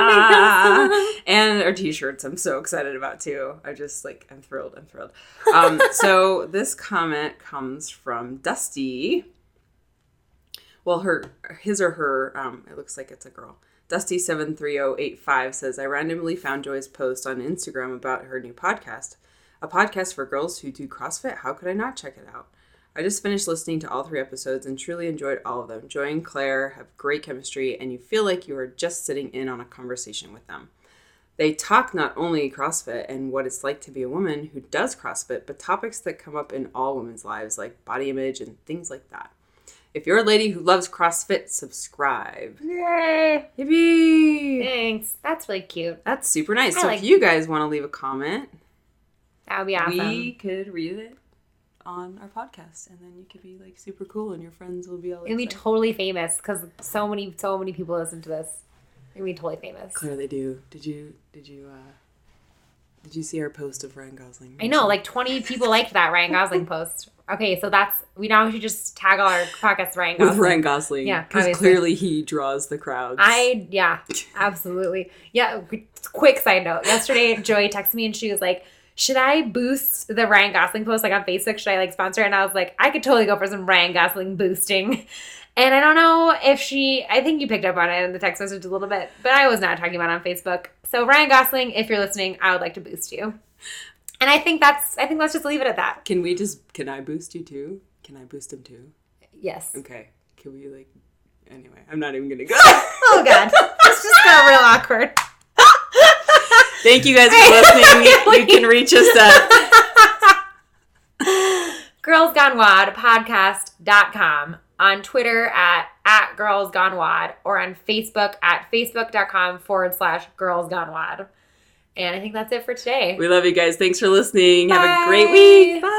And our t-shirts I'm so excited about too. I just like, I'm thrilled. I'm thrilled. Um, so this comment comes from Dusty. Well, her, his or her, um, it looks like it's a girl. Dusty seven three zero eight five says, I randomly found Joy's post on Instagram about her new podcast. A podcast for girls who do CrossFit. How could I not check it out? I just finished listening to all three episodes and truly enjoyed all of them. Joy and Claire have great chemistry and you feel like you are just sitting in on a conversation with them. They talk not only CrossFit and what it's like to be a woman who does CrossFit, but topics that come up in all women's lives like body image and things like that. If you're a lady who loves CrossFit, subscribe. Yay! Yippee! Thanks. That's really cute. That's super nice. I So like- if you guys want to leave a comment, That would be awesome. we could read it on our podcast, and then you could be like super cool, and your friends will be all It'd be excited. totally famous because so many, so many people listen to this. It'd be totally famous. Claire, they do. Did you? Did you? uh Did you see our post of Ryan Gosling? I know, like twenty people liked that Ryan Gosling post. Okay, so that's we now should just tag all our podcasts Ryan Gosling. With Ryan Gosling, Yeah, because obviously. clearly he draws the crowds. I yeah, absolutely. Yeah, quick side note. Yesterday, Joey texted me and she was like, should I boost the Ryan Gosling post like on Facebook? Should I like sponsor it? And I was like, I could totally go for some Ryan Gosling boosting. And I don't know if she, I think you picked up on it in the text message a little bit, but I was not talking about it on Facebook. So Ryan Gosling, if you're listening, I would like to boost you. And I think that's, I think let's just leave it at that. Can we just, can I boost you too? Can I boost him too? Yes. Okay. Can we like, anyway, I'm not even going to go. Oh God. This just got real awkward. Thank you guys for listening. You can reach us at girls gone wad podcast dot com, on Twitter at, at Girls Gone Wad, or on Facebook at facebook.com forward slash Girls Gone Wad. And I think that's it for today. We love you guys. Thanks for listening. Have Bye. a great week. Bye.